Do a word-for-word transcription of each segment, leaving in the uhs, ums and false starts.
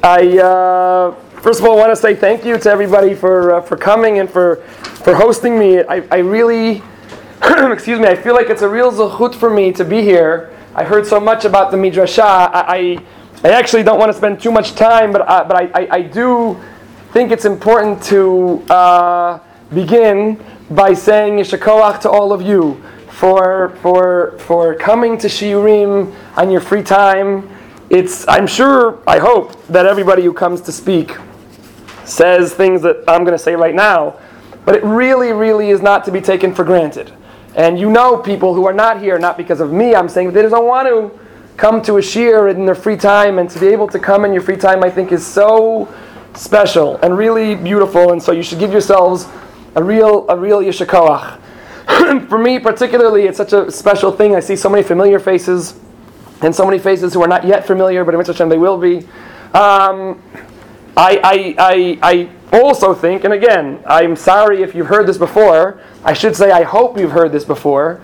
I uh, first of all want to say thank you to everybody for uh, for coming and for for hosting me. I, I really, excuse me, I feel like it's a real zechut for me to be here. I heard so much about the Midrashah. I, I, I actually don't want to spend too much time, but I, but I, I, I do think it's important to uh, begin by saying Yesher Koach to all of you for for for coming to Shiurim on your free time. It's I'm sure, I hope, that everybody who comes to speak says things that I'm going to say right now, but it really, really is not to be taken for granted. And you know people who are not here, not because of me, I'm saying they just don't want to come to a shiur in their free time, and to be able to come in your free time, I think, is so special and really beautiful, and so you should give yourselves a real a real Yesher Koach. For me particularly, it's such a special thing. I see so many familiar faces, and so many faces who are not yet familiar, but in Mitzvah Hashem they will be. Um, I, I, I, I also think, and again, I'm sorry if you've heard this before, I should say I hope you've heard this before,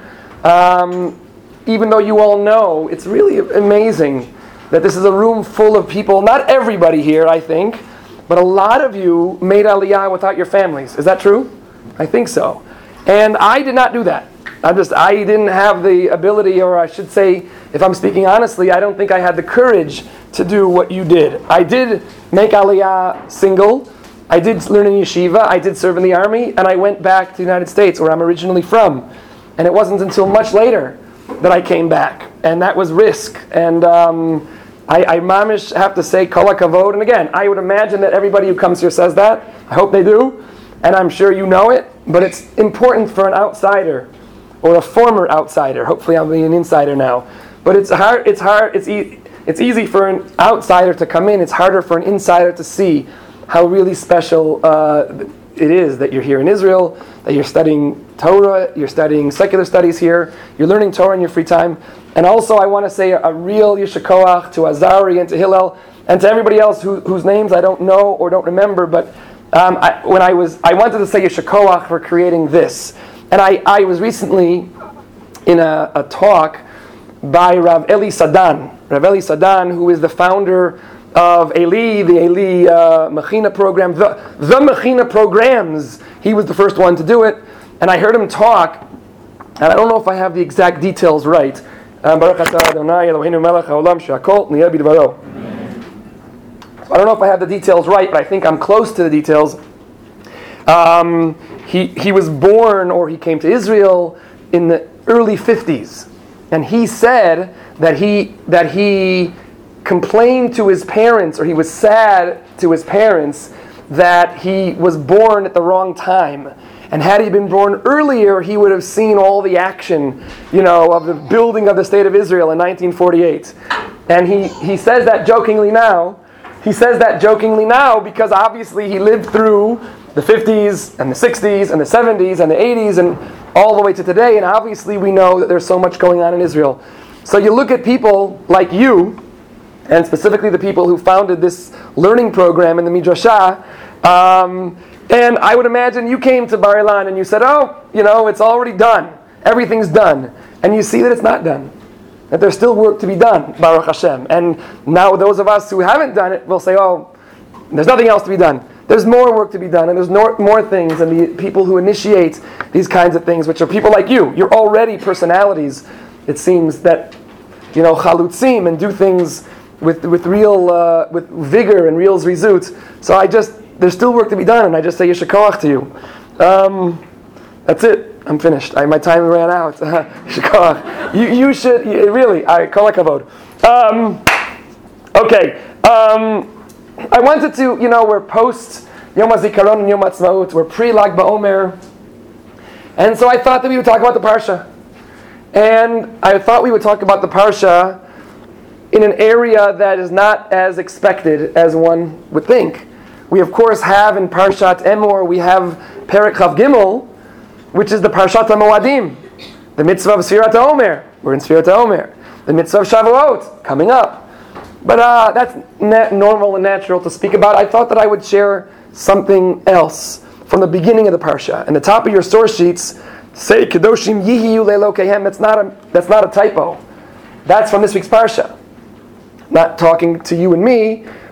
um, even though you all know, it's really amazing that this is a room full of people, not everybody here, I think, but a lot of you made Aliyah without your families. Is that true? I think so. And I did not do that. I just, I didn't have the ability, or I should say, if I'm speaking honestly, I don't think I had the courage to do what you did. I did make Aliyah single. I did learn in yeshiva. I did serve in the army, and I went back to the United States, where I'm originally from. And it wasn't until much later that I came back, and that was risk. And um, I, I mamish have to say kol hakavod. And again, I would imagine that everybody who comes here says that. I hope they do, and I'm sure you know it. But it's important for an outsider, or a former outsider. Hopefully, I'll be an insider now. But it's hard. It's hard. It's e- it's easy for an outsider to come in. It's harder for an insider to see how really special uh, it is that you're here in Israel, that you're studying Torah, you're studying secular studies here, you're learning Torah in your free time. And also, I want to say a, a real Yesher Koach to Azari and to Hillel and to everybody else who, whose names I don't know or don't remember. But um, I, when I was, I wanted to say Yesher Koach for creating this. And I, I was recently in a, a talk by Rav Eli Sadan. Rav Eli Sadan, who is the founder of Eli, the Eli uh, Mechina program, the, the Mechina programs. He was the first one to do it. And I heard him talk, and I don't know if I have the exact details right. Um, Baruch atah Adonai Eloheinu melech haolam she'akol niyeh bidvaro. So I don't know if I have the details right, but I think I'm close to the details. Um, he he was born, or he came to Israel in the early fifties, and he said that he that he complained to his parents, or he was sad to his parents, that he was born at the wrong time. And had he been born earlier, he would have seen all the action, you know, of the building of the state of Israel in nineteen forty-eight. And he, he says that jokingly now. He says that jokingly now because obviously he lived through the fifties and the sixties and the seventies and the eighties and all the way to today. And obviously we know that there's so much going on in Israel. So you look at people like you, and specifically the people who founded this learning program in the Midrashah, um, and I would imagine you came to Bar Ilan and you said, oh, you know, it's already done. Everything's done. And you see that it's not done. That there's still work to be done, Baruch Hashem. And now those of us who haven't done it will say, oh, there's nothing else to be done. There's more work to be done, and there's more, more things, and the people who initiate these kinds of things, which are people like you. You're already personalities, it seems, that, you know, chalutzim, and do things with with real, uh, with vigor and real zrizut. So I just, there's still work to be done, and I just say Yesher Koach to you. Um, that's it. I'm finished. I, my time ran out. Yesher Koach. You you should you, really. I kol hakavod. Um Okay. Um, I wanted to, you know, we're post Yom HaZikaron and Yom HaTzmaut. We're pre Lag BaOmer, and so I thought that we would talk about the parsha. And I thought we would talk about the parsha in an area that is not as expected as one would think. We of course have in Parshat Emor, we have Perek Chav Gimel, which is the Parshat HaMoadim, the mitzvah of Sfirat HaOmer. We're in Sfirat HaOmer. The mitzvah of Shavuot, coming up. But uh, that's na- normal and natural to speak about. I thought that I would share something else from the beginning of the Parsha. In the top of your source sheets, say Kedoshim Yihiyu Le'Elokehem. That's not a that's not a typo. That's from this week's Parsha. Not talking to you and me,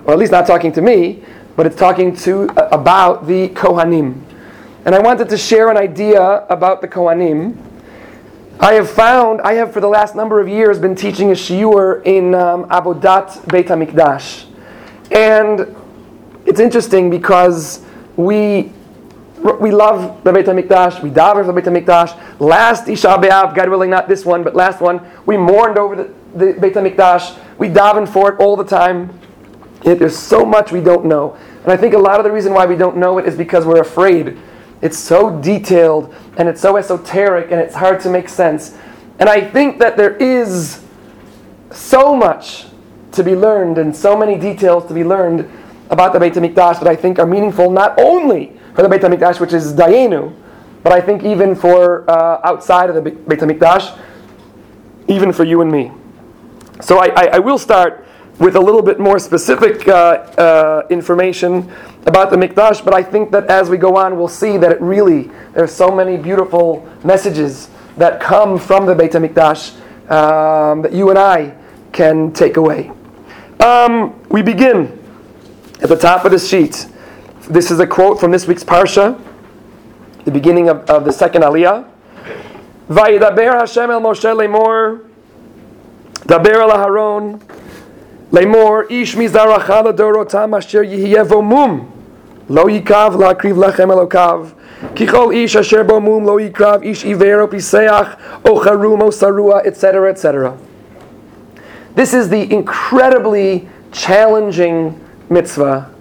or at least not talking to me, but it's talking to uh, about the Kohanim. And I wanted to share an idea about the Kohanim. I have found, I have for the last number of years been teaching a shiur in um, Avodat Beit HaMikdash. And it's interesting because we we love the Beit HaMikdash, we daven for the Beit HaMikdash. Last Isha B'Av, God willing, not this one, but last one, we mourned over the, the Beit HaMikdash. We daven for it all the time. Yet there's so much we don't know. And I think a lot of the reason why we don't know it is because we're afraid. It's so detailed, and it's so esoteric, and it's hard to make sense. And I think that there is so much to be learned, and so many details to be learned about the Beit HaMikdash that I think are meaningful not only for the Beit HaMikdash, which is Dayenu, but I think even for uh, outside of the Beit HaMikdash, even for you and me. So I, I, I will start with a little bit more specific uh, uh, information about the Mikdash, but I think that as we go on, we'll see that it really, there's so many beautiful messages that come from the Beit HaMikdash um, that you and I can take away. Um, we begin at the top of the sheet. This is a quote from this week's Parsha, the beginning of, of the second Aliyah. Vayidaber Hashem el Moshe lemor, daber el Aharon, lemor ish mizaracha ladorotam asher yihyevo mum, lo yikav la'akriv lechem elokav, kichol ish asher bo mum lo yikrav ish iver o piseach o charum o sarua, et cetera, et cetera. This is the incredibly challenging mitzvah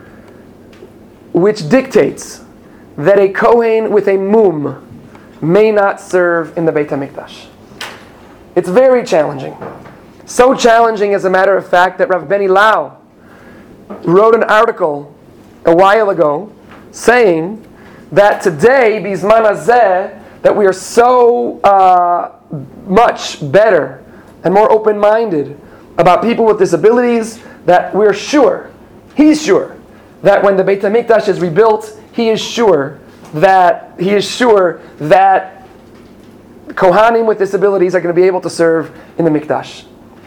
which dictates that a Kohen with a mum may not serve in the Beit HaMikdash. It's very challenging. So challenging, as a matter of fact, that Rav Benny Lau wrote an article a while ago saying that today, Bizman Hazeh, that we are so uh, much better and more open-minded about people with disabilities that we're sure, he's sure, that when the Beit HaMikdash is rebuilt, he is sure that he is sure that Kohanim with disabilities are going to be able to serve in the Mikdash.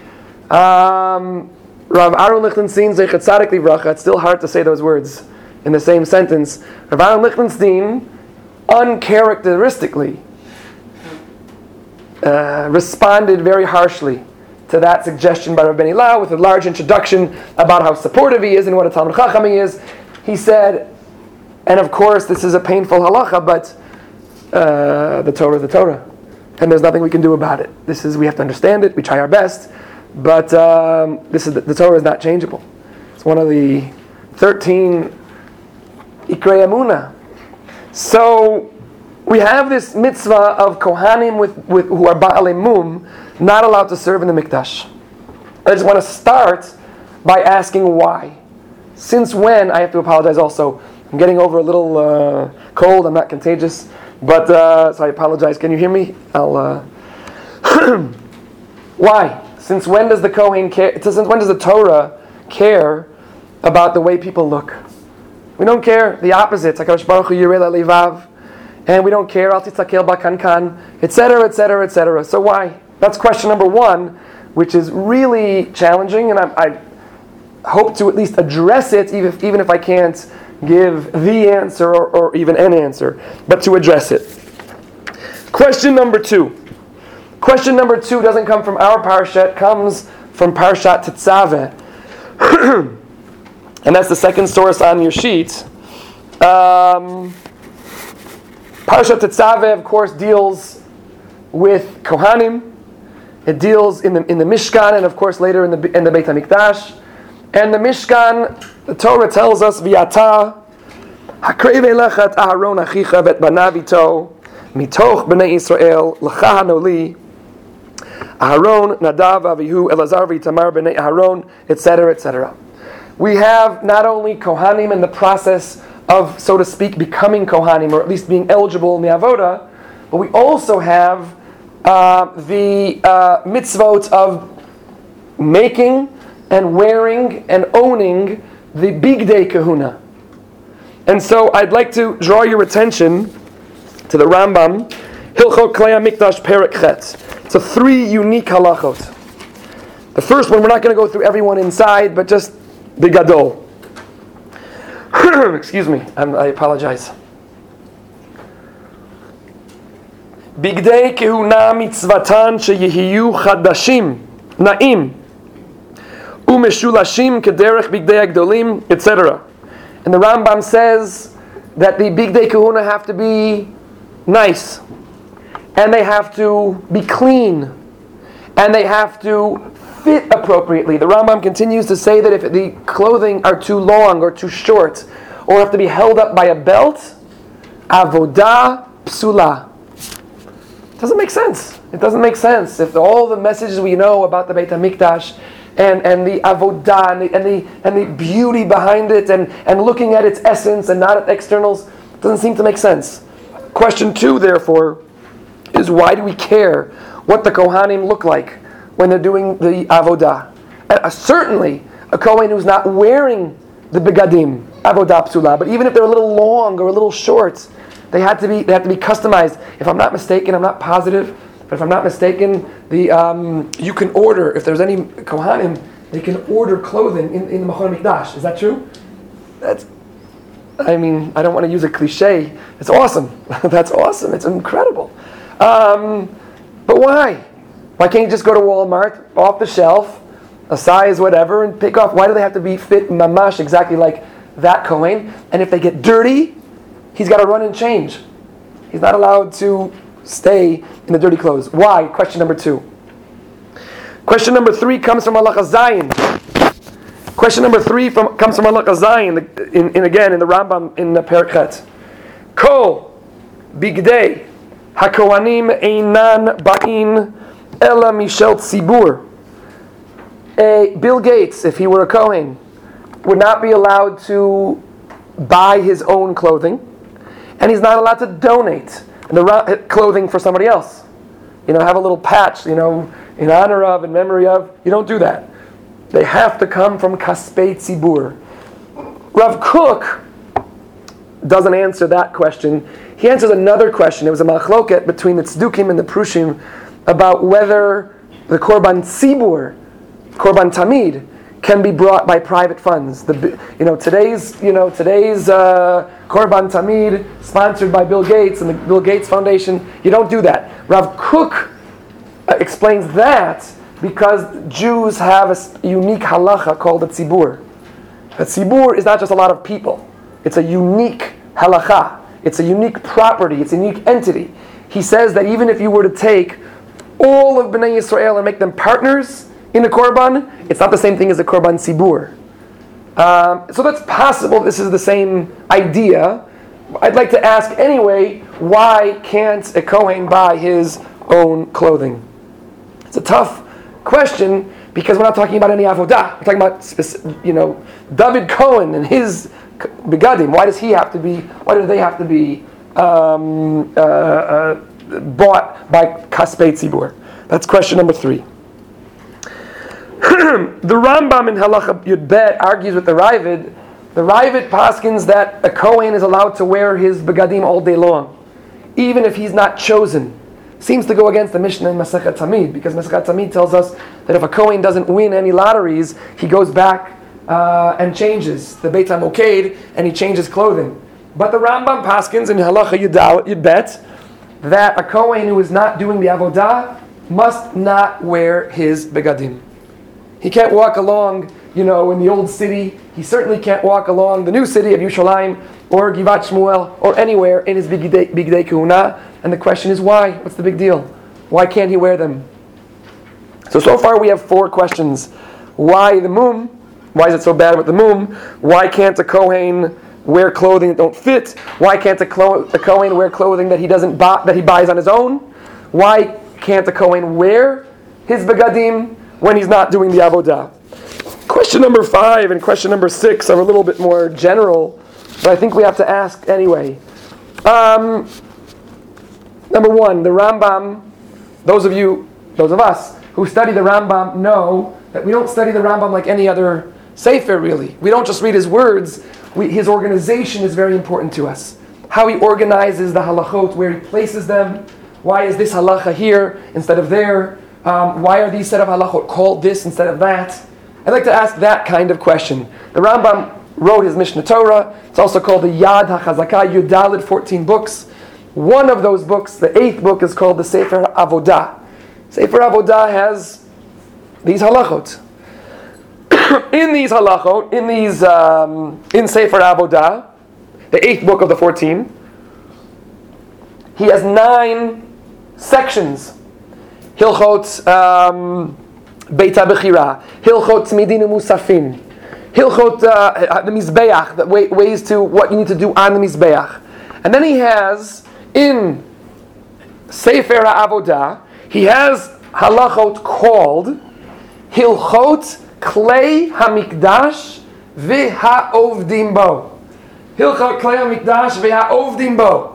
Um, Rav Aaron Lichtenstein, Zeichet Tzadik Livracha, it's still hard to say those words in the same sentence. Rav Aaron Lichtenstein, uncharacteristically, uh, responded very harshly to that suggestion by Rav Benny Lau with a large introduction about how supportive he is and what a Talmud Chacham he is. He said, and of course this is a painful halacha, but uh, the Torah is the Torah, and there's nothing we can do about it. This is, we have to understand it, we try our best, but um, this is the, the Torah is not changeable. It's one of the thirteen Ikrei Emunah. So we have this mitzvah of Kohanim with, with who are Ba'alei Mum not allowed to serve in the Mikdash. I just want to start by asking why. Since when? I have to apologize also. I'm getting over a little uh, cold. I'm not contagious. But, uh, so I apologize. Can you hear me? I'll, uh... Why? Since when does the Kohen care? Since when does the Torah care about the way people look? We don't care. The opposite. HaKadosh Baruch Hu Yireh Le'Levav. And we don't care. Al Titzakel Ba'Kankan, et cetera, et cetera, et cetera. So why? That's question number one, which is really challenging, and I, I hope to at least address it, even if, even if I can't give the answer or, or even an answer, but to address it. Question number two. Question number two doesn't come from our parsha, it comes from Parshat Tetzaveh. And that's the second source on your sheet. Um, Parshat Tetzaveh, of course, deals with Kohanim. It deals in the in the Mishkan, and of course later in the in the Beit HaMikdash. And the Mishkan, the Torah tells us, V'yata hakrei ve'lechat Aharon achicha vet banav ito mitoch b'nei Yisrael l'cha hanoli Aharon Nadav Avihu Elazar v'Itamar b'nei Aharon, et cetera, et cetera. We have not only Kohanim in the process of, so to speak, becoming Kohanim, or at least being eligible in the Avodah, but we also have uh, the uh, mitzvot of making and wearing and owning the Bigdei Kahuna. And so I'd like to draw your attention to the Rambam, Hilchot Klei HaMikdash Perek Chet. So three unique halachot. The first one, we're not going to go through everyone inside, but just Bigadol. Excuse me, I'm, I apologize. Bigdei kehuna mitzvatan sheyehiyu chadashim na'im umeshulashim kederech bigdei agdolim, et cetera. And the Rambam says that the bigdei kehuna have to be nice, and they have to be clean, and they have to fit appropriately. The Rambam continues to say that if the clothing are too long or too short, or have to be held up by a belt, avodah psula. Doesn't make sense. It doesn't make sense. If all the messages we know about the Beit HaMikdash and, and the avodah and the, and the and the beauty behind it and, and looking at its essence and not at externals, doesn't seem to make sense. Question two, therefore, is why do we care what the Kohanim look like when they're doing the avodah? Uh, certainly, a Kohen who's not wearing the begadim, avodah psula, but even if they're a little long or a little short, they had to be they have to be customized. If I'm not mistaken, I'm not positive, but if I'm not mistaken, the um, you can order, if there's any Kohanim, they can order clothing in, in the Machon Mikdash. Is that true? That's, I mean, I don't want to use a cliche. It's awesome. That's awesome. It's incredible. Um, but why? Why can't you just go to Walmart, off the shelf, a size whatever, and pick off? Why do they have to be fit mamash exactly like that Kohen? And if they get dirty, he's got to run and change. He's not allowed to stay in the dirty clothes. Why? Question number two. Question number three comes from Halacha Zayin. Question number three from, comes from Halacha Zayin, in, in, again, in the Rambam, in the Perek Chet. Kol bigdei hakohanim einan ba'in ela mishel tzibur. A Bill Gates, if he were a Kohen, would not be allowed to buy his own clothing, and he's not allowed to donate the clothing for somebody else. You know, have a little patch, you know, in honor of, in memory of. You don't do that. They have to come from Kaspei Tzibur. Rav Kook doesn't answer that question. He answers another question. It was a machloket between the Tzdukim and the Prushim about whether the Korban Tzibur, Korban Tamid, can be brought by private funds. The, you know, today's, you know, today's uh, Korban Tamid, sponsored by Bill Gates and the Bill Gates Foundation. You don't do that. Rav Kook uh, explains that because Jews have a unique halacha called a tzibur. A tzibur is not just a lot of people. It's a unique halacha. It's a unique property. It's a unique entity. He says that even if you were to take all of Bnei Yisrael and make them partners in the Korban, it's not the same thing as the Korban Tzibur. Um, so that's possible. This is the same idea. I'd like to ask anyway, why can't a Kohen buy his own clothing? It's a tough question because we're not talking about any avodah. We're talking about, specific, you know, David Cohen and his begadim. Why does he have to be? Why do they have to be um, uh, uh, bought by Kaspei Tzibur? That's question number three. The Rambam in Halacha Yud Bet argues with the Ravid. The Ravid paskins that a Kohen is allowed to wear his begadim all day long, even if he's not chosen. Seems to go against the Mishnah in Masechet Tamid, because Masechet Tamid tells us that if a Kohen doesn't win any lotteries, he goes back uh, and changes the Beit HaMoked, and he changes clothing. But the Rambam paskins in Halacha Yud Bet that a Kohen who is not doing the Avodah must not wear his begadim. He can't walk along, you know, in the old city. He certainly can't walk along the new city of Yerushalayim or Givat Shmuel or anywhere in his Bigdei Kehuna. And the question is why? What's the big deal? Why can't he wear them? So, so far we have four questions. Why the mum? Why is it so bad with the mum? Why can't a Kohen wear clothing that don't fit? Why can't a, clo- a Kohen wear clothing that he doesn't buy, that he buys on his own? Why can't a Kohen wear his begadim when he's not doing the avodah? Question number five and question number six are a little bit more general, but I think we have to ask anyway. Um, number one, the Rambam, those of you, those of us who study the Rambam know that we don't study the Rambam like any other sefer really. We don't just read his words. We, his organization is very important to us. How he organizes the halachot, where he places them. Why is this halacha here instead of there? Um, why are these set of halachot called this instead of that? I'd like to ask that kind of question. The Rambam wrote his Mishnah Torah. It's also called the Yad HaChazakah, Yudalid, fourteen books. One of those books, the eighth book, is called the Sefer Avodah. Sefer Avodah has these halachot. in these halachot, in these, um, in Sefer Avodah, the eighth book of the fourteen, he has nine sections. Hilchot um, Beit HaBechira, Hilchot Tzmidin U'Musafin, Hilchot uh, the Mizbeach, the way, ways to what you need to do on the Mizbeach. And then he has, in Sefer HaAvodah, he has halachot called Hilchot Klei HaMikdash V'Ha'ovdim Bo. Hilchot Klei HaMikdash V'Ha'ovdim Bo.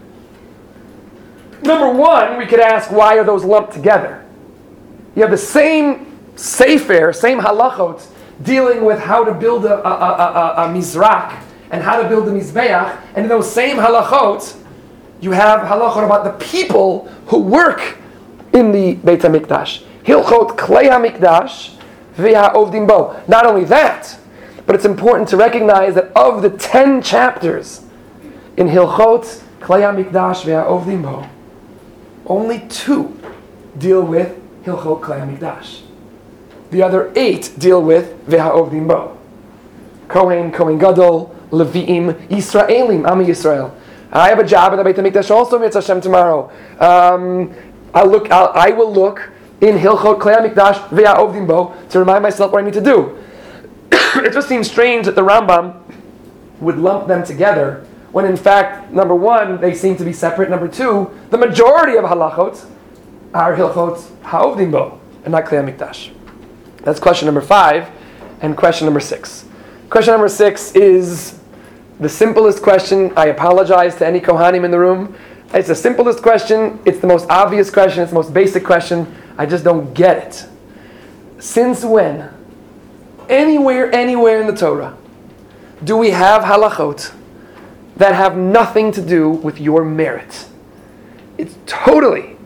Number one, we could ask, why are those lumped together? You have the same sefer, same halachot, dealing with how to build a, a, a, a, a mizrak and how to build a mizbeach, and in those same halachot, you have halachot about the people who work in the Beit HaMikdash. Hilchot Klei HaMikdash V'Ha'ovdim Bo. Not only that, but it's important to recognize that of the ten chapters in Hilchot Klei HaMikdash V'Ha'ovdim Bo, only two deal with Hilchot Klei HaMikdash. The other eight deal with V'Ha'ovdim Bo. Kohen, Kohen Gadol, Levi'im, Yisraelim, Ami Yisrael. I have a job in the Beit HaMikdash also, Mitzvah Hashem, tomorrow. Um, I'll look, I'll, I will look in Hilchot Klei HaMikdash V'Ha'ovdim Bo to remind myself what I need to do. It just seems strange that the Rambam would lump them together, when in fact, number one, they seem to be separate. Number two, the majority of halachot are Hilchot Ha'ovdim Bo, and not Klei HaMikdash. That's question number five, and question number six. Question number six is the simplest question. I apologize to any Kohanim in the room. It's the simplest question, it's the most obvious question, it's the most basic question. I just don't get it. Since when, anywhere, anywhere in the Torah, do we have halachot that have nothing to do with your merit? It's totally,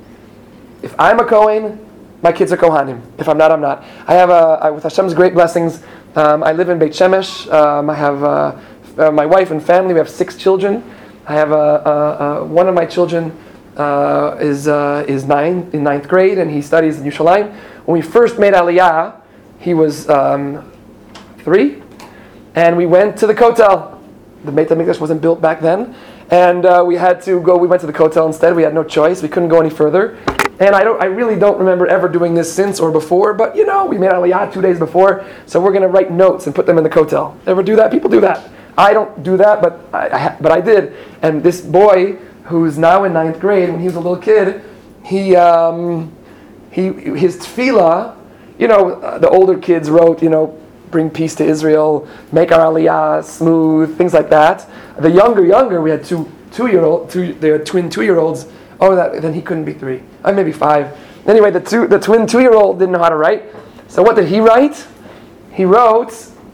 if I'm a Kohen, my kids are Kohanim. If I'm not, I'm not. I have, a, I, with Hashem's great blessings, um, I live in Beit Shemesh. Um, I have uh, uh, my wife and family. We have six children. I have a, a, a, one of my children uh, is uh, is nine in ninth grade, and he studies in Yerushalayim. When we first made Aliyah, he was um, three, and we went to the Kotel. The Beit HaMikdash wasn't built back then, and uh, we had to go. We went to the Kotel instead. We had no choice. We couldn't go any further. And I don't. I really don't remember ever doing this since or before. But you know, we made Aliyah two days before, so we're going to write notes and put them in the Kotel. Ever do that? People do that. I don't do that, but I, I but I did. And this boy, who's now in ninth grade, when he was a little kid, he um, he his tefillah. You know, uh, the older kids wrote, you know, bring peace to Israel, make our Aliyah smooth, things like that. The younger, younger, we had two two-year-old, two, they were twin two-year-olds. Oh, that, then he couldn't be three. Uh, maybe five. Anyway, the two, the twin two-year-old didn't know how to write. So what did he write? He wrote,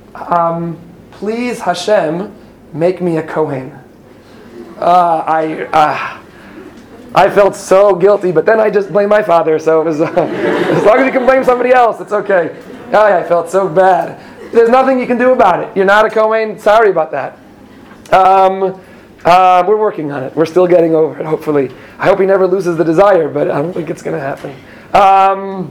um, "Please Hashem, make me a Kohen." Uh, I uh, I felt so guilty, but then I just blamed my father. So it was, uh, as long as you can blame somebody else, it's okay. Oh, I felt so bad. There's nothing you can do about it. You're not a Kohen. Sorry about that. Um, uh, we're working on it. We're still getting over it, hopefully. I hope he never loses the desire, but I don't think it's going to happen. Um,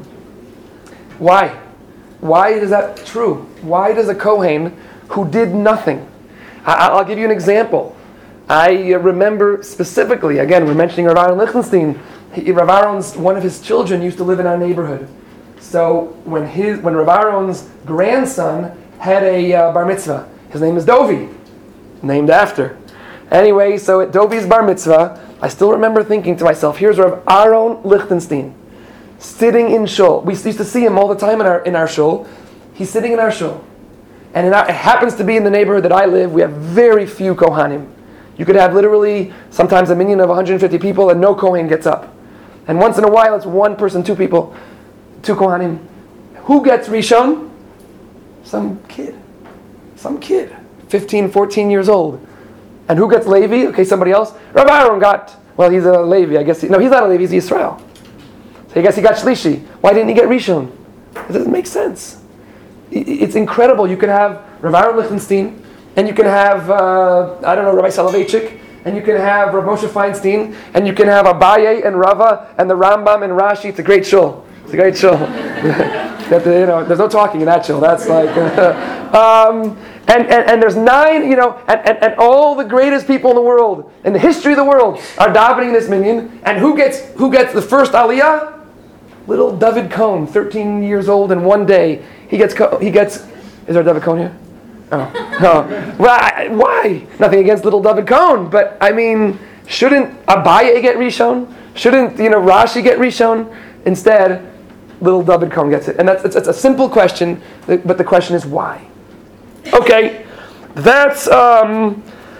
why? Why is that true? Why does a Kohen who did nothing? I, I'll give you an example. I remember specifically, again, we're mentioning Rav Aaron Lichtenstein. He, Rav Aaron's, one of his children used to live in our neighborhood. So when his when Rav Aaron's grandson had a uh, bar mitzvah, his name is Dovi, named after. Anyway, so at Dovi's bar mitzvah, I still remember thinking to myself, here's Rav Aaron Lichtenstein, sitting in shul. We used to see him all the time in our in our shul. He's sitting in our shul. And in our, it happens to be in the neighborhood that I live, we have very few Kohanim. You could have literally sometimes a minyan of one hundred fifty people and no Kohen gets up. And once in a while it's one person, two people, two Kohanim. Who gets Rishon? Some kid. Some kid. fifteen, fourteen years old. And who gets Levi? Okay, somebody else. Rav Aaron got, well, he's a Levi, I guess. He, no, he's not a Levi, he's Yisrael. So I guess he got Shlishi. Why didn't he get Rishon? It doesn't make sense. it's incredible. You can have Rav Aaron Lichtenstein, and you can have, uh, I don't know, Rabbi Soloveitchik, and you can have Rav Moshe Feinstein, and you can have Abaye and Rava, and the Rambam and Rashi. It's a great shul. It's a great shul. that the, you know, there's no talking in that shul. That's like, um, and, and and there's nine, you know, and, and, and all the greatest people in the world, in the history of the world, are davening this minyan. And who gets who gets the first aliyah? Little David Cohn, thirteen years old, and one day he gets he gets. Is there a David Cohn here? Oh, no. Well, I, why? Nothing against little David Cohn, but I mean, shouldn't Abaye get Rishon? Shouldn't you know Rashi get Rishon? Instead, little David Cohn gets it, and that's it's, it's a simple question, but the question is why? Okay, that's um,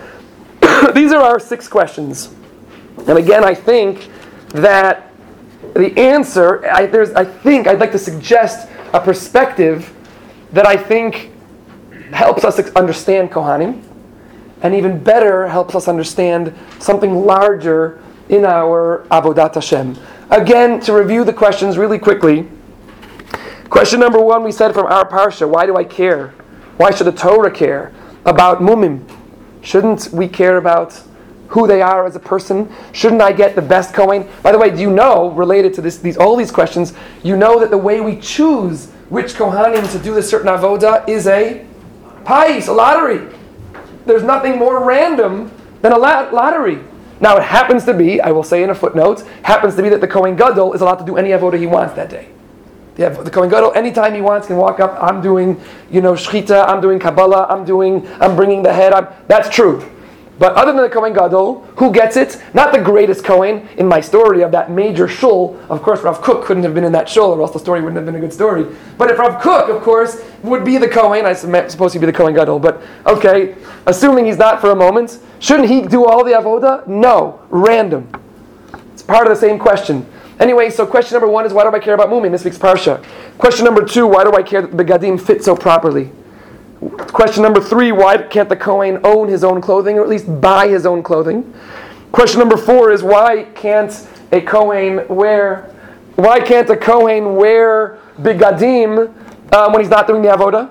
these are our six questions, and again, I think that the answer, I, there's, I think I'd like to suggest a perspective that I think helps us understand Kohanim, and even better helps us understand something larger in our Avodat Hashem. Again, to review the questions really quickly. Question number one, we said from our parsha, why do I care? Why should the Torah care about mumim? Shouldn't we care about who they are as a person? Shouldn't I get the best Kohen? By the way, do you know, related to this, these all these questions, you know that the way we choose which Kohanim to do this certain avoda is a pais, a lottery. There's nothing more random than a lot- lottery. Now it happens to be, I will say in a footnote, happens to be that the Kohen Gadol is allowed to do any avoda he wants that day. Yeah, the Kohen Gadol, anytime he wants, can walk up. I'm doing, you know, shchita. I'm doing Kabbalah. I'm doing, I'm bringing the head. I'm, that's true. But other than the Kohen Gadol, who gets it? Not the greatest Kohen. In my story of that major shul, of course, Rav Kook couldn't have been in that shul, or else the story wouldn't have been a good story. But if Rav Kook, of course, would be the Kohen, I suppose he'd be the Kohen Gadol. But okay, assuming he's not for a moment, shouldn't he do all the avoda? No, random. It's part of the same question. Anyway, so question number one is, why do I care about Mumim, this week's Parsha? Question number two, why do I care that the Begadim fit so properly? Question number three, why can't the Kohen own his own clothing, or at least buy his own clothing? Question number four is, why can't a Kohen wear, why can't a Kohen wear Begadim um, when he's not doing the Avodah?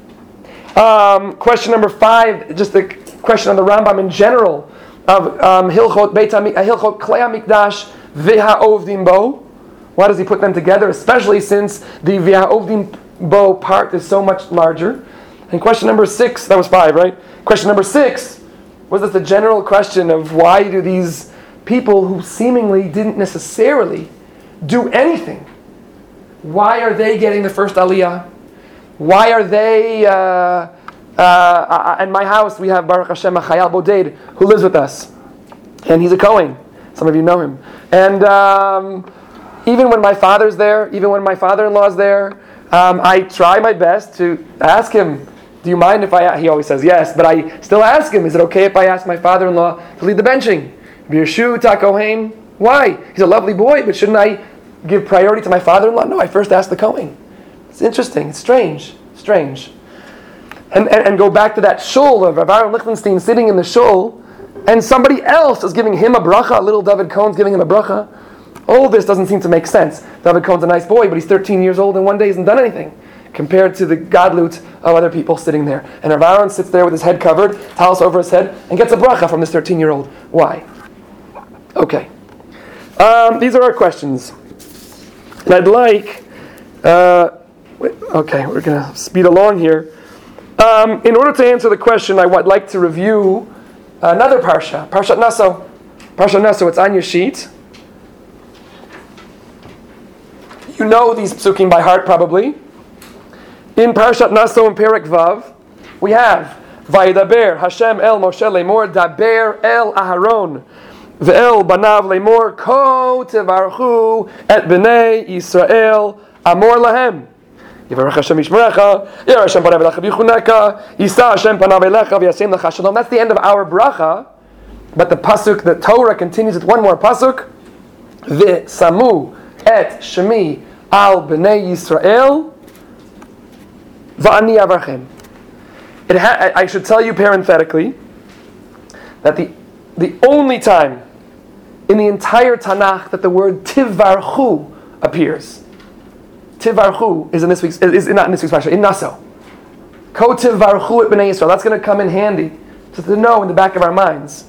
Um, question number five, just a question on the Rambam in general, of um, Hilchot Beit Hamik- Hilchot Klei HaMikdash, V'ha'ovdim bo. Why does he put them together? Especially since the V'ha'ovdim bo part is so much larger. And question number six, that was five, right? Question number six was just the general question of why do these people who seemingly didn't necessarily do anything, why are they getting the first aliyah? Why are they, uh, uh, in my house we have Baruch Hashem, a Chayal Boded, who lives with us. And he's a Kohen. Some of you know him. And um, even when my father's there, even when my father-in-law's there, um, I try my best to ask him, do you mind if I, he always says yes, but I still ask him, is it okay if I ask my father-in-law to lead the benching? Birshu Takohen. Why? He's a lovely boy, but shouldn't I give priority to my father-in-law? No, I first ask the Kohen. It's interesting, it's strange, strange. And, and, and go back to that shul of Rav Aaron Lichtenstein sitting in the shul, and somebody else is giving him a bracha, little David Cohn's giving him a bracha. All this doesn't seem to make sense. David Cohn's a nice boy, but he's thirteen years old and one day hasn't done anything compared to the gadlut of other people sitting there. And Rav Aaron sits there with his head covered, towels over his head, and gets a bracha from this thirteen-year-old. Why? Okay. Um, these are our questions. And I'd like... Uh, wait, okay, we're going to speed along here. Um, in order to answer the question, I would like to review another parsha, Parshat Naso. Parshat Naso, it's on your sheet. You know these psukim by heart, probably. In Parshat Naso in Perek Vav, we have Vayidaber Hashem el Moshe lemor daber el Aharon ve'el banav lemor ko tevarchu et bnei Yisrael amor lahem. Yivarach Hashem yishmerecha, Yireh Hashem panav elecha v'yichuneka, Yisa Hashem panav elecha v'yasem lecha shalom. That's the end of our bracha, but the pasuk, the Torah continues with one more pasuk. V'samu et shemi al bnei Yisrael v'ani avarchem. It ha- I should tell you parenthetically that the the only time in the entire Tanakh that the word tivarchu appears, tivarchu is in this week's is not in this week's parsha, in Naso. Kotiv Varuchu et Bnei Yisrael. That's going to come in handy to, to know in the back of our minds.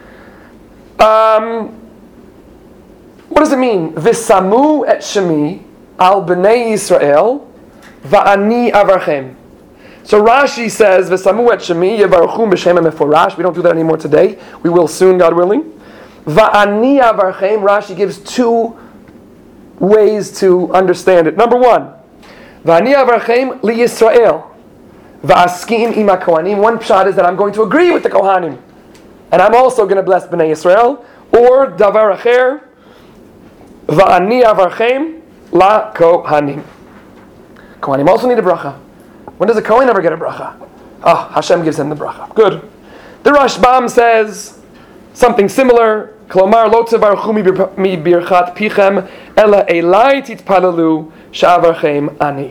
Um, what does it mean? V'samu et shemi al Bnei Yisrael va'ani avarchem. So Rashi says, V'samu et shemi yevaruchum b'shem meforash. We don't do that anymore today. We will soon, God willing. Va'ani avarchem. Rashi gives two ways to understand it. Number one, Va'ani avarchem li Yisrael. Va'askim ima kohanim. One pshat is that I'm going to agree with the kohanim, and I'm also going to bless Bnei Yisrael. Or davar acher, va'ani avarchem la kohanim. Kohanim also need a bracha. When does a kohen ever get a bracha? Ah, oh, Hashem gives him the bracha. Good. The Rashbam says something similar. Klomar lo tzavarchu mi birchat pichem ela elai titpalalu sha'avarchem ani.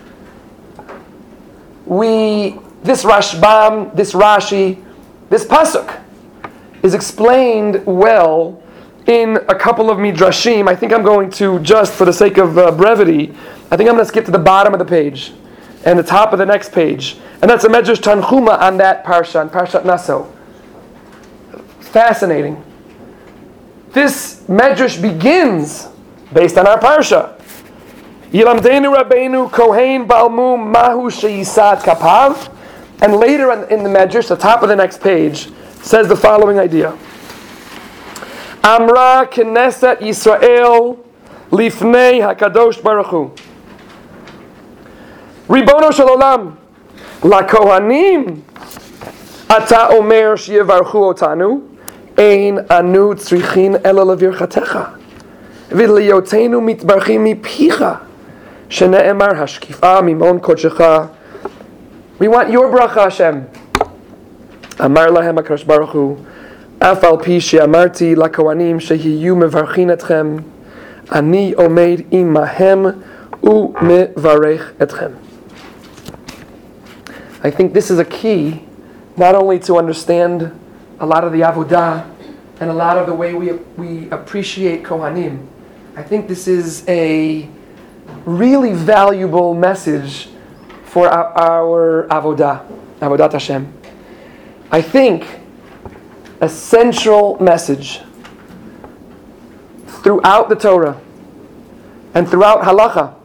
We, this Rashbam, this Rashi, this pasuk is explained well in a couple of midrashim. I think I'm going to, just for the sake of uh, brevity, I think I'm going to skip to the bottom of the page and the top of the next page, and that's a medrash tanchuma on that parsha, on Parshat Naso. Fascinating. This medrash begins based on our parsha. Yilamdeinu Rabbeinu Kohen Balmu Mahu Sheyisat Kapav. And later in the Medrash, the top of the next page, says the following idea. Amra Knesset Yisrael Lifnei HaKadosh Baruch Hu. Ribono Shel Olam LaKohanim Ata Omer Sheyevarchu Otanu Ein Anu Tzrichin Ela Levirchatecha V'liyotenu Mitbarchim Mipicha Shene'emar hashkifa mimon kodshecha. We want your bracha, Hashem. Amar lahem HaKadosh Baruch Hu, af al pi she'amarti lakohanim shehiyu mevarchin etchem, ani omed imahem u mevarech etchem. I think this is a key, not only to understand a lot of the avodah and a lot of the way we we appreciate kohanim. I think this is a really valuable message for our, our avodah, avodat Hashem. I think a central message throughout the Torah and throughout halacha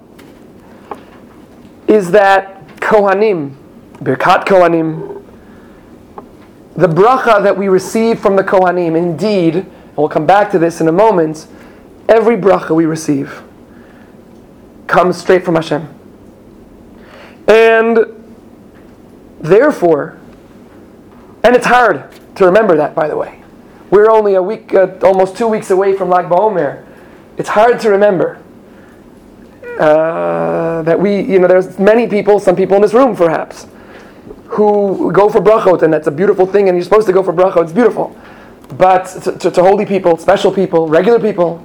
is that kohanim, birkat kohanim, the bracha that we receive from the kohanim, indeed, and we'll come back to this in a moment, every bracha we receive comes straight from Hashem. And therefore, and it's hard to remember that, by the way. We're only a week, uh, almost two weeks away from Lag BaOmer. It's hard to remember uh, that we, you know, there's many people, some people in this room perhaps, who go for brachot, and that's a beautiful thing, and you're supposed to go for brachot, it's beautiful. But to, to, to holy people, special people, regular people,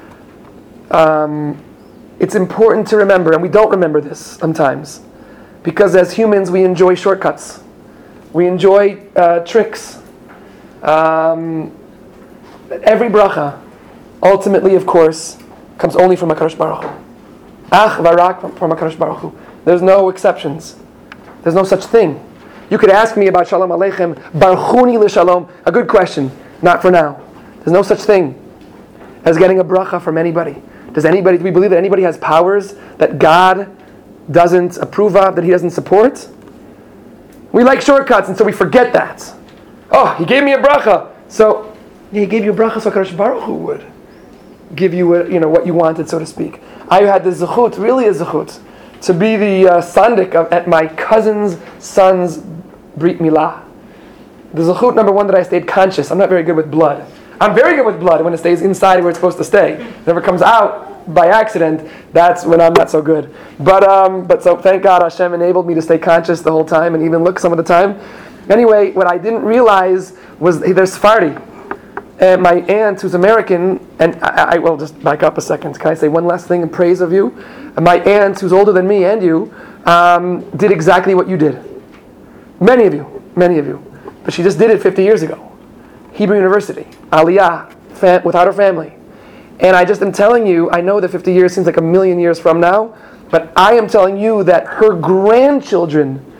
um, it's important to remember, and we don't remember this sometimes, because as humans we enjoy shortcuts. We enjoy uh, tricks. Um, every bracha, ultimately, of course, comes only from HaKadosh Baruch Hu. Ach varak from, from HaKadosh Baruch Hu. There's no exceptions. There's no such thing. You could ask me about Shalom Aleichem, Barchuni l'Shalom. A good question, not for now. There's no such thing as getting a bracha from anybody. Does anybody, do we believe that anybody has powers that God doesn't approve of, that He doesn't support? We like shortcuts, and so we forget that. Oh, He gave me a bracha. So, yeah, He gave you a bracha so HaKadosh Baruch Hu would give you a, you know, what you wanted, so to speak. I had the zechut, really a zechut, to be the uh, sandik of, at my cousin's son's brit milah. The zechut, number one, that I stayed conscious. I'm not very good with blood. I'm very good with blood when it stays inside where it's supposed to stay. If it ever comes out by accident, that's when I'm not so good. But um, but so thank God Hashem enabled me to stay conscious the whole time and even look some of the time. Anyway, what I didn't realize was hey, there's Sephardi. And my aunt, who's American, and I, I will just back up a second. Can I say one last thing in praise of you? And my aunt, who's older than me and you, um, did exactly what you did. Many of you, many of you. But she just did it fifty years ago. Hebrew University, Aliyah, fam- without her family. And I just am telling you, I know that fifty years seems like a million years from now, but I am telling you that her grandchildren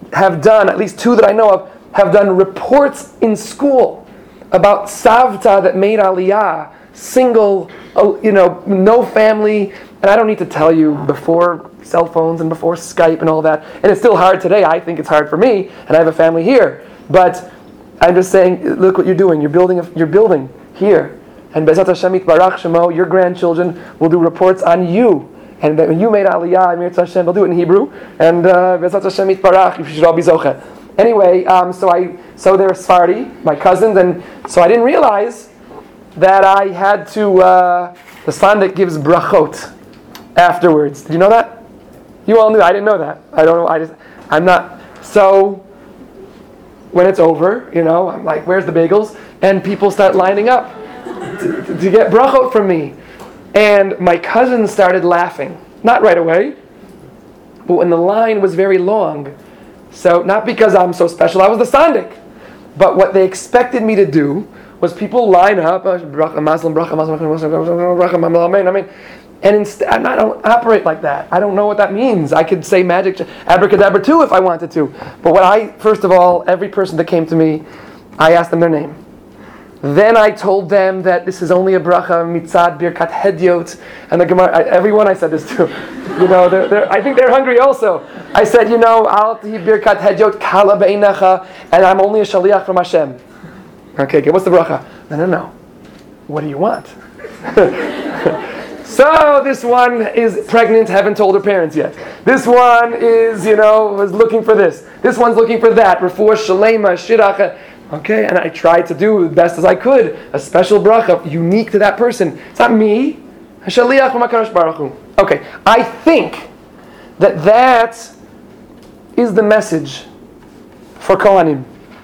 have done, at least two that I know of, have done reports in school about Savta that made Aliyah, single, you know, no family. And I don't need to tell you, before cell phones and before Skype and all that, and it's still hard today. I think it's hard for me, and I have a family here. But I'm just saying, look what you're doing. You're building, a, you're building here. And Bezat Hashem Yitbarach Shemo, your grandchildren will do reports on you. And when you made Aliyah, Emir Hashem, they'll do it in Hebrew. And Bezat Hashem Yitbarach, you should all be Zocheh. Anyway, um, so I, so they're Sephardi, my cousins, and so I didn't realize that I had to, uh, the Sandik gives brachot afterwards. Did you know that? You all knew. I didn't know that. I don't know. I just, I'm not. So when it's over, you know, I'm like, where's the bagels? And people start lining up to, to, to get brachot from me. And my cousins started laughing. Not right away, but when the line was very long. So not because I'm so special, I was the Sandik. But what they expected me to do was people line up, bracha, Muslim, bracha, Muslim, bracha, Muslim, I mean, and instead, I don't operate like that. I don't know what that means. I could say magic, abracadabra too if I wanted to. But what I, first of all, every person that came to me, I asked them their name. Then I told them that this is only a bracha, mitzad, birkat hedyot, and the Gemara, I, everyone I said this to. You know, they're, they're, I think they're hungry also. I said, you know, al tihi birkat hedyot kala be'einacha, and I'm only a shaliach from Hashem. Okay, okay, what's the bracha? No, no, no. What do you want? So this one is pregnant, haven't told her parents yet. This one is, you know, was looking for this. This one's looking for that. Refuah shalema, shiracha. Okay, and I tried to do the best as I could. A special bracha, unique to that person. It's not me. Shaliach from HaKadosh Baruch Hu. Okay, I think that that is the message for Kohanim.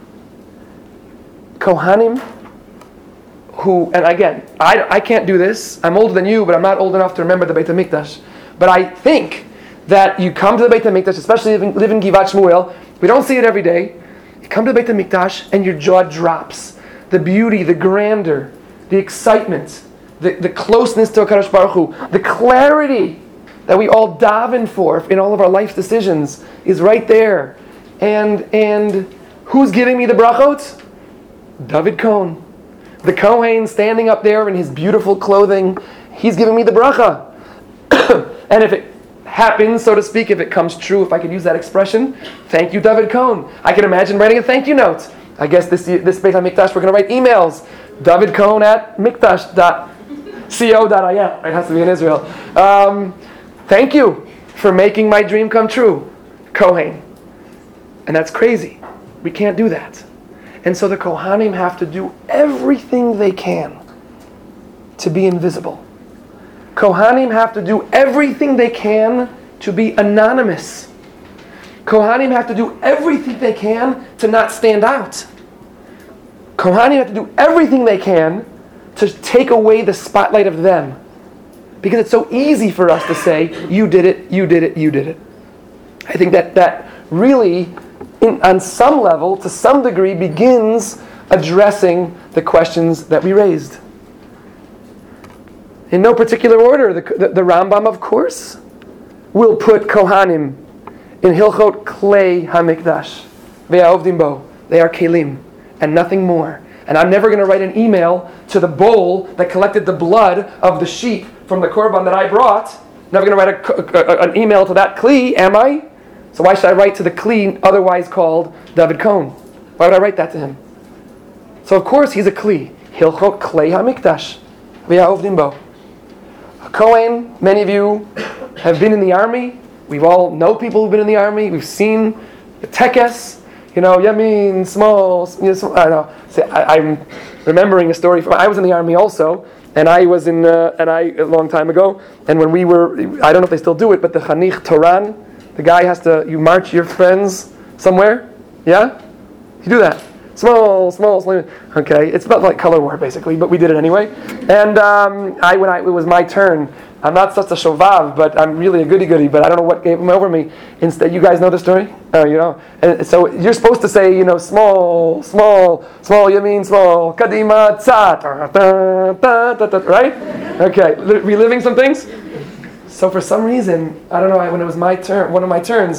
Kohanim who, and again, I, I can't do this. I'm older than you, but I'm not old enough to remember the Beit HaMikdash. But I think that you come to the Beit HaMikdash, especially live in, live in Givat Shmuel, we don't see it every day. You come to the Beit HaMikdash and your jaw drops. The beauty, the grandeur, the excitement, the, the closeness to HaKadosh Baruch Hu, the clarity that we all daven for in all of our life decisions is right there. And and who's giving me the brachot? David Cohen. The Kohen standing up there in his beautiful clothing, he's giving me the bracha. And if it happens, so to speak, if it comes true, if I could use that expression, thank you, David Cohen. I can imagine writing a thank you note. I guess this this Beit HaMikdash, we're going to write emails. David Cohen at mikdash dot co dot I L. It has to be in Israel. Um, thank you for making my dream come true, Kohen. And that's crazy. We can't do that. And so the Kohanim have to do everything they can to be invisible. Kohanim have to do everything they can to be anonymous. Kohanim have to do everything they can to not stand out. Kohanim have to do everything they can to take away the spotlight of them. Because it's so easy for us to say, you did it, you did it, you did it. I think that that really, in, on some level, to some degree, begins addressing the questions that we raised. In no particular order, the, the, the Rambam, of course, will put Kohanim in Hilchot Klei HaMikdash. Ve'ahovdim bo. They are kelim, and nothing more. And I'm never going to write an email to the bowl that collected the blood of the sheep from the korban that I brought. Never going to write a, a, an email to that kli, am I? So why should I write to the kli, otherwise called David Cohen? Why would I write that to him? So of course he's a kli. Hilchot Klei HaMikdash. Ve'ahovdim bo. A Kohen, many of you have been in the army. We've all know people who've been in the army. We've seen the tekes. You know, Yamin, small, you know, I don't know. See, I, I'm remembering a story from, I was in the army also, and I was in, uh, and I, a long time ago, and when we were, I don't know if they still do it, but the Chanich Toran, the guy has to, you march your friends somewhere, yeah? You do that. Small, small, small, okay, it's about like color war basically, but we did it anyway. And um, I, when I, it was my turn, I'm not such a shovav, but I'm really a goody-goody, but I don't know what gave him over me. Instead, you guys know the story? Oh, you know? And so you're supposed to say, you know, small, small, small, you mean small, kadima, tzat, right? Okay, reliving some things? So for some reason, I don't know, when it was my turn, one of my turns,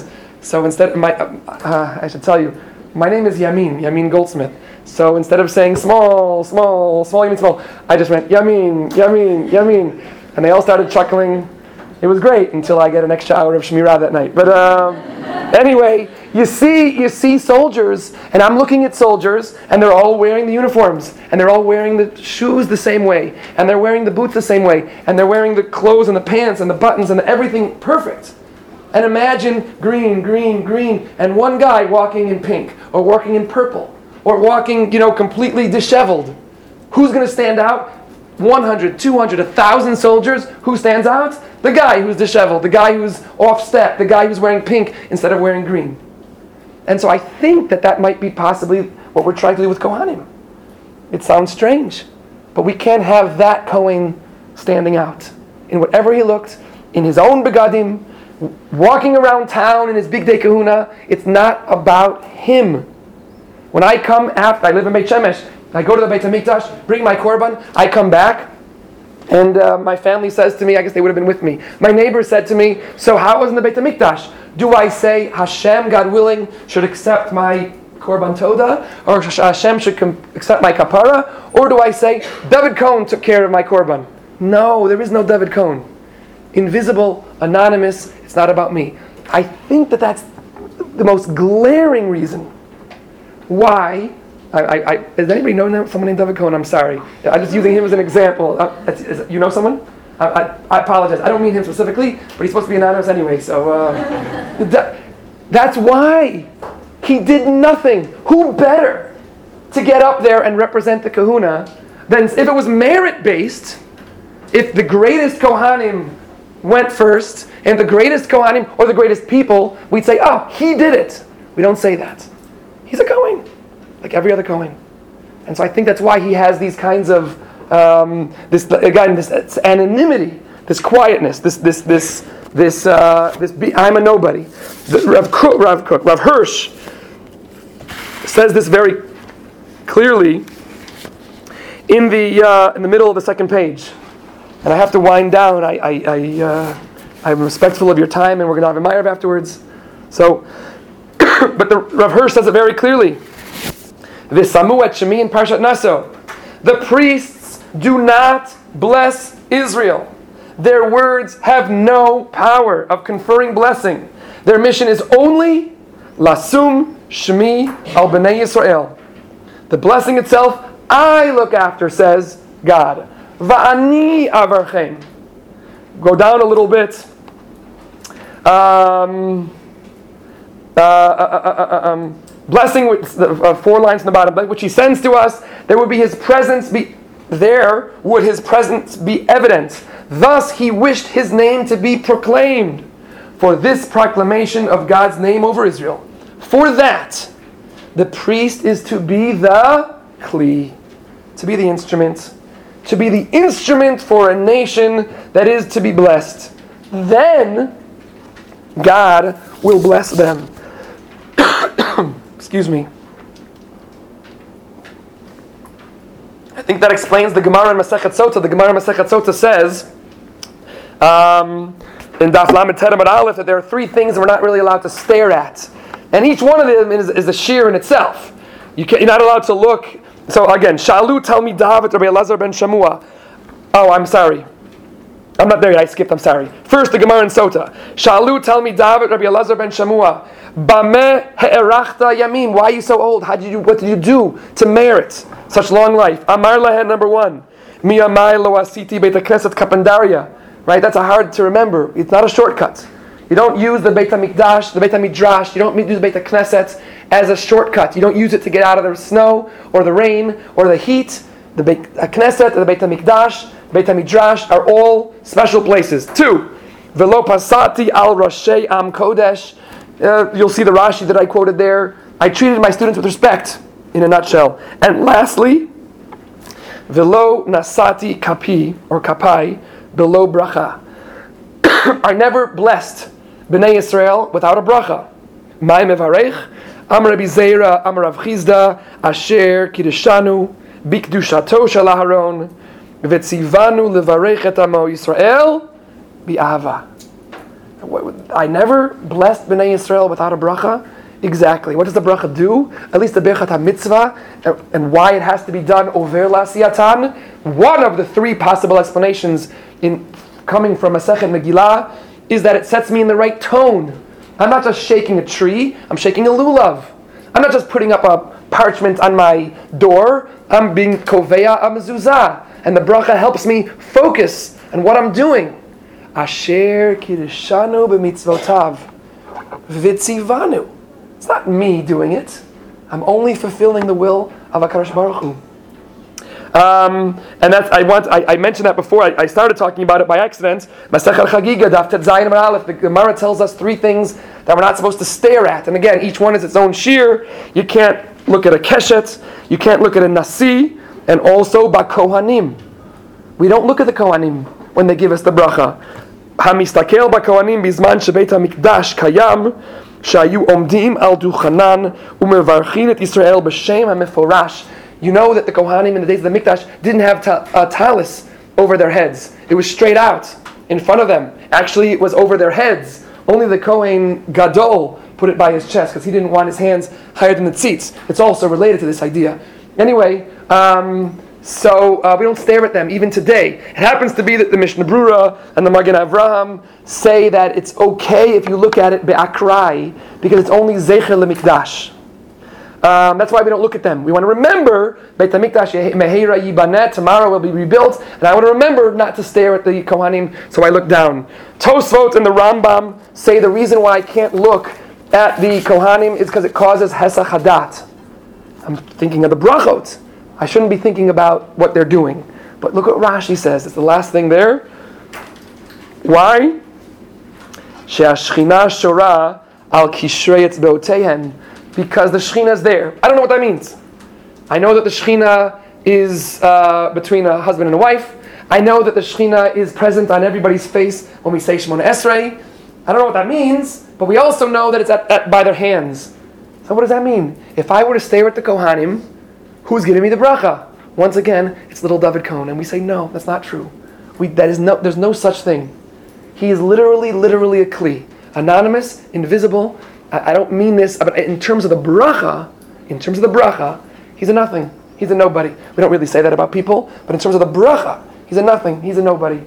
So instead, my uh, I should tell you, my name is Yamin, Yamin Goldsmith. So instead of saying small, small, small, you mean small, I just went Yamin, Yamin, Yamin, and they all started chuckling. It was great until I get an extra hour of Shmirah that night. But um, anyway, you see, you see soldiers, and I'm looking at soldiers, and they're all wearing the uniforms, and they're all wearing the shoes the same way, and they're wearing the boots the same way, and they're wearing the clothes and the pants and the buttons and everything perfect. And imagine green, green, green, and one guy walking in pink, or walking in purple, or walking, you know, completely disheveled. Who's going to stand out? one hundred, two hundred, one thousand soldiers. Who stands out? The guy who's disheveled, the guy who's off step, the guy who's wearing pink instead of wearing green. And so I think that that might be possibly what we're trying to do with Kohanim. It sounds strange, but we can't have that Kohen standing out. In whatever he looked, in his own begadim, walking around town in his big day kahuna, it's not about him. When I come after, I live in Beit Shemesh, I go to the Beit HaMikdash, bring my korban, I come back, and uh, my family says to me, I guess they would have been with me, my neighbor said to me, so how was in the Beit HaMikdash? Do I say, Hashem, God willing, should accept my korban toda, or Hashem should com- accept my kapara, or do I say, David Cohen took care of my korban? No, there is no David Cohen. Invisible, anonymous, it's not about me. I think that that's the most glaring reason why. I, I, I, does anybody know someone named David Cohen? I'm sorry. I'm just using him as an example. Uh, is, is, you know someone? I, I, I apologize. I don't mean him specifically, but he's supposed to be anonymous anyway. So uh, that, that's why he did nothing. Who better to get up there and represent the kahuna than if it was merit-based, if the greatest Kohanim went first, and the greatest Kohanim or the greatest people, we'd say, oh, he did it. We don't say that. He's a Kohen, like every other Kohen. And so I think that's why he has these kinds of, um, this again, this anonymity, this quietness, this, this, this, this, uh, this be, I'm a nobody. The, Rav Kook, Rav Kook, Rav Hirsch says this very clearly in the uh, in the middle of the second page. And I have to wind down. I, I, I, uh, I'm respectful of your time, and we're going to have a Ma'ariv afterwards. So, but the Rav Hirsch says it very clearly. V'samu et shemi in Parshat Naso. The priests do not bless Israel. Their words have no power of conferring blessing. Their mission is only lasum shemi al bnei Yisrael. The blessing itself, I look after, says God. Va'ani avarchem. Go down a little bit. Um, uh, uh, uh, uh, um, blessing with the uh, four lines in the bottom, which He sends to us. There would be His presence be there. Would His presence be evident? Thus He wished His name to be proclaimed. For this proclamation of God's name over Israel, for that, the priest is to be the kli, to be the instrument. To be the instrument for a nation that is to be blessed. Then God will bless them. Excuse me. I think that explains the Gemara in Masechet Sota. The Gemara in Masechet Sota says um, in Daf Lamed Tet Amud Aleph that there are three things that we're not really allowed to stare at, and each one of them is, is a shear in itself. You can't, you're not allowed to look. So again, Shalu Talmidav et Rabbi Elazar ben Shamua. Oh, I'm sorry. I'm not there yet. I skipped. I'm sorry. First, the Gemara in Sota. Shalu Talmidav et Rabbi Elazar ben Shamua. Bameh he'erachta yamim. Why are you so old? How did you? What did you do to merit such long life? Amar lahen, number one. Mi amai lo asiti beit hakneset kapandaria. Right. That's a hard to remember. It's not a shortcut. You don't use the Beit HaMikdash, the Beit HaMidrash. You don't use the Beit HaKnesset as a shortcut. You don't use it to get out of the snow or the rain or the heat. The Beit HaKnesset, the Beit HaMikdash, Beit HaMidrash are all special places. Two, Velo pasati al Roshei Am Kodesh. Uh, you'll see the Rashi that I quoted there. I treated my students with respect, in a nutshell. And lastly, Velo nasati kapi, or kapai, below bracha. I never blessed Bnei Yisrael without a bracha. Mai mevarech, Amar Rabbi Zeira, Amar Rav Chizda, Asher Kiddushanu, Bikdushato Shel Aharon, V'tzivanu levarech et Amo Yisrael, Bi'ava. I never blessed Bnei Yisrael without a bracha. Exactly. What does the bracha do? At least the Birchat HaMitzvah, and why it has to be done over L'Asiyatan. One of the three possible explanations in coming from Masechet Megillah is that it sets me in the right tone. I'm not just shaking a tree, I'm shaking a lulav. I'm not just putting up a parchment on my door, I'm being koveya a mezuzah. And the bracha helps me focus on what I'm doing. Asher kirishanu b'mitzvotav v'tzivanu. It's not me doing it. I'm only fulfilling the will of HaKadosh Baruch Hu. Um, and that's I want I, I mentioned that before. I, I started talking about it by accident. Masechet Chagiga, Daf Tet Zayin Amar Aleph. The Gemara tells us three things that we're not supposed to stare at. And again, each one is its own shir. You can't look at a keshet. You can't look at a nasi. And also bakohanim. We don't look at the kohanim when they give us the bracha. Hamistakel bakohanim bizman shebeit hamikdash kayam. Shayu omdim al duchanan umevarchin et Yisrael b'shem hameforash. You know that the Kohanim in the days of the Mikdash didn't have ta- uh, talis over their heads. It was straight out in front of them. Actually, it was over their heads. Only the Kohen Gadol put it by his chest because he didn't want his hands higher than the tzitz. It's also related to this idea. Anyway, um, so uh, we don't stare at them even today. It happens to be that the Mishnah Brura and the Magen Avraham say that it's okay if you look at it be'akrai because it's only zecher lemikdash. Um, that's why we don't look at them. We want to remember Beit HaMikdash Meheira Yibanet, tomorrow will be rebuilt, and I want to remember not to stare at the Kohanim, so I look down. Tosfot and the Rambam say the reason why I can't look at the Kohanim is because it causes Hesach Hadat. I'm thinking of the brachot. I shouldn't be thinking about what they're doing. But look what Rashi says. It's the last thing there. Why? She'ashchina shora al kishrei etzbeotehen. Because the Shekhinah is there. I don't know what that means. I know that the Shekhinah is uh, between a husband and a wife. I know that the Shekhinah is present on everybody's face when we say Shemona Esrei. I don't know what that means, but we also know that it's at, at, by their hands. So what does that mean? If I were to stare at the Kohanim, who's giving me the bracha? Once again, it's little David Cohen, and we say, no, that's not true. We, that is no, there's no such thing. He is literally, literally a kli. Anonymous, invisible. I don't mean this, but in terms of the bracha, in terms of the bracha, he's a nothing. He's a nobody. We don't really say that about people, but in terms of the bracha, he's a nothing. He's a nobody.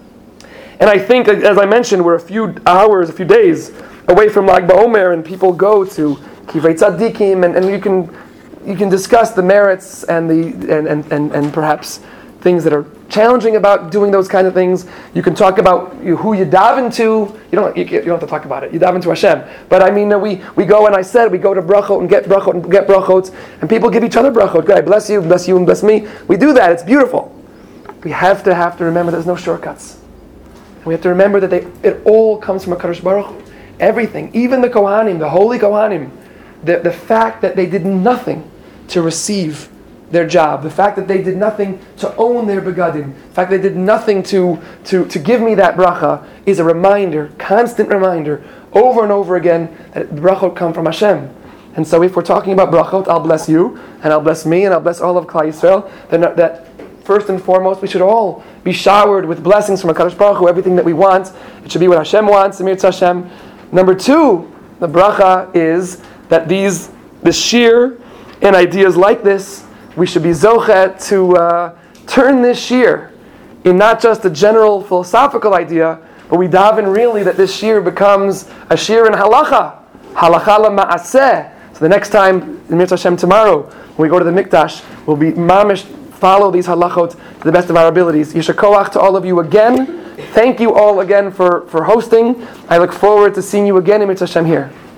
And I think, as I mentioned, we're a few hours, a few days away from Lag BaOmer, and people go to Kivrei Tzadikim, and, and you can you can discuss the merits and the and, and, and, and perhaps things that are challenging about doing those kind of things. You can talk about who you daven to. You don't you, you don't have to talk about it. You daven to Hashem. But I mean, we, we go, and I said, we go to brachot and get brachot and get brachot, and people give each other brachot. God bless you, bless you, and bless me. We do that. It's beautiful. We have to have to remember there's no shortcuts. And we have to remember that they, it all comes from HaKadosh Baruch Hu. Everything, even the Kohanim, the holy Kohanim, the, the fact that they did nothing to receive their job, the fact that they did nothing to own their begadim, the fact they did nothing to, to, to give me that bracha is a reminder, constant reminder, over and over again, that the brachot come from Hashem. And so if we're talking about brachot, I'll bless you, and I'll bless me, and I'll bless all of Klal Yisrael, then that first and foremost, we should all be showered with blessings from HaKadosh Baruch Hu, everything that we want. It should be what Hashem wants, Amir Hashem. Number two, the bracha is that these, the shir and ideas like this, we should be zochet to uh, turn this shir in not just a general philosophical idea, but we daven really that this shir becomes a shir in halacha, halacha l'ma'aseh. So the next time, in Mitzvah Hashem tomorrow, when we go to the Mikdash, we'll be mamish, follow these halachot to the best of our abilities. Yesher koach to all of you again. Thank you all again for, for hosting. I look forward to seeing you again in Mitzvah Hashem here.